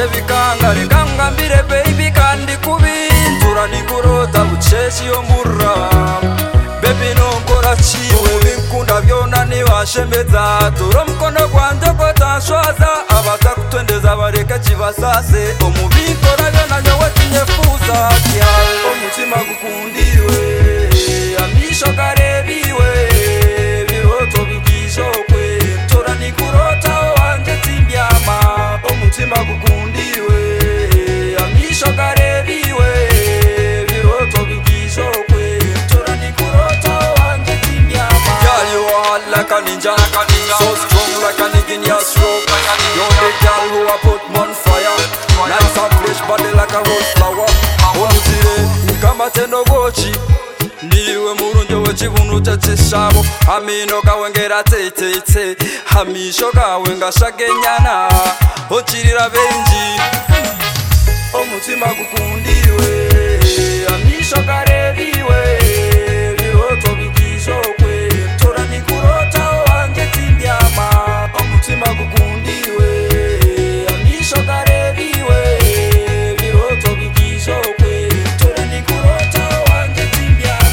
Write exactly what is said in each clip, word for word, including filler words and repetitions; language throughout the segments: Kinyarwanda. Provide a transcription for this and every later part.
wanje bikanga reka ngambire baby kandi kubintura nikurota buceshi yo murra baby nongora chiwe bikunda byona nibashembeza turo mkono gwanje ko tanshwaza abatakutwendeza bareka kibasase omubikora byona nyowe tinyefuza kyal umutima gukundiwe amisho karebiwe biroto bigishokwe tura nikurota wanje timbyama umutima gukundiwe amisho karebiwe biroto bigishokwe tura nikurota wanje timbyama. Girl, you are hot like a ninja, so strong like a nigga in your stroke. You're the girl who I put on fire, nice and fresh body like a rose flower. Onuzire kama tendo gochi niwe murunje w'ekibunu ky'ekishabo amino gawe ngerateitete hamisho gawe ngashagenyana okirira bengi omutima gukundiwe amisho garebiwe biroto bigishokwe tora nikurota wanje timbyama omutima gukundiwe amisho garebiwe biroto bigishokwe tora nikurota wanje timbyama.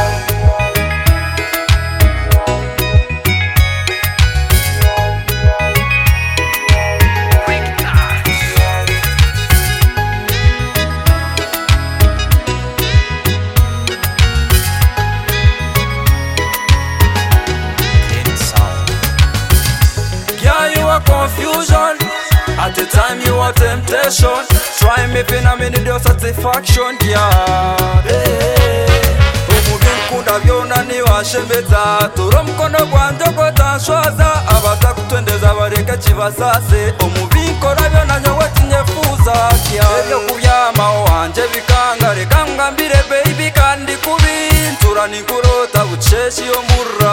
Confusion at the time you are temptation. Try me pin a minute of satisfaction, yeah. Umubikunda byona niwashembeza turo mkono gwanje ko tanshwaza abatakutwendeza bareka kibasase omubikora byona nyowe tinyefuza kyal yo kubyama wanje bikanga reka ngambire baby kandi kubintura nikurota buceshi yo murra